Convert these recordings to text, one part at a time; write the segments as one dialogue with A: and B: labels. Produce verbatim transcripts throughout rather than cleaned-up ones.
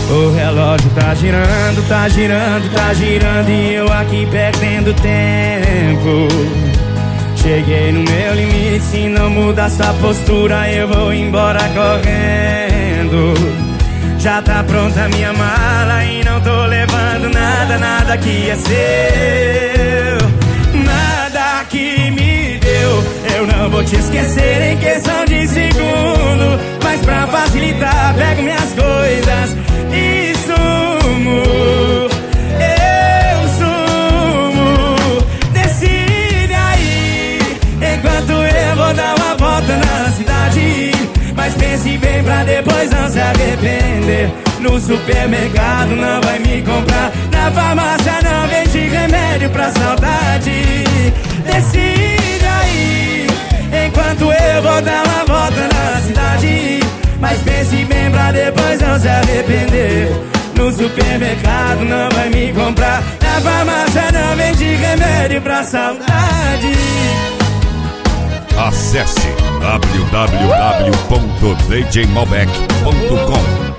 A: O relógio tá girando, tá girando, tá girando e eu aqui perdendo tempo. Cheguei no meu limite, se não mudar essa postura eu vou embora correndo. Já tá pronta a minha mala e não tô levando nada, nada que é seu. Nada que me deu, eu não vou te esquecer em questão de segundo. Mas pra facilitar, pego minhas coisas e sumo. Eu sumo. Decide aí, enquanto eu vou dar uma volta na cidade. Mas pense bem pra depois não se arrepender. No supermercado não vai me comprar, na farmácia não vende remédio pra saudade. Decide aí, enquanto eu vou dar uma volta na cidade. Mas pense bem pra depois não se arrepender. No supermercado não vai me comprar, na farmácia não vende remédio pra saudade.
B: Acesse w w w ponto d j malbec ponto com.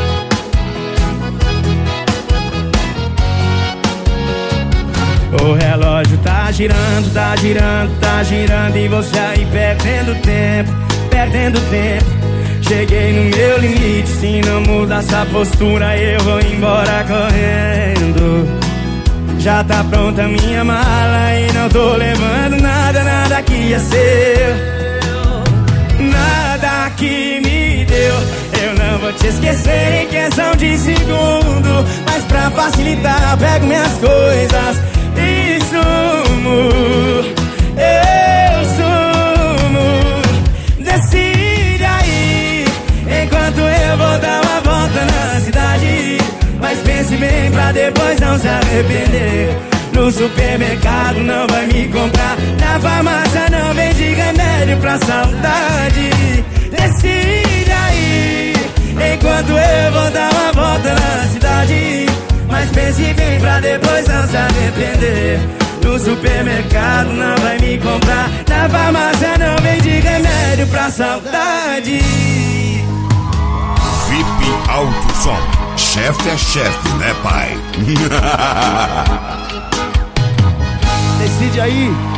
A: O relógio tá girando, tá girando, tá girando e você aí perdendo tempo, perdendo tempo. Cheguei no meu limite, se não mudar essa postura eu vou embora correndo. Já tá pronta a minha mala e não tô levando nada, nada que é seu. Nada que me deu, eu não vou te esquecer em questão de segundo. Mas pra facilitar, pego minhas coisas e sumo. Eu sumo. Decide aí, enquanto eu vou dar uma volta na cidade. Mas pense bem pra depois não se arrepender. No supermercado não vai me comprar, na farmácia não vende remédio pra saudade. Decide aí, enquanto eu vou dar uma volta na cidade. Mas pense bem pra depois não se arrepender. No supermercado não vai me comprar, na farmácia não vende remédio pra saudade.
B: V I P Alto Som. Chefe é chefe, né, pai?
A: Decide aí.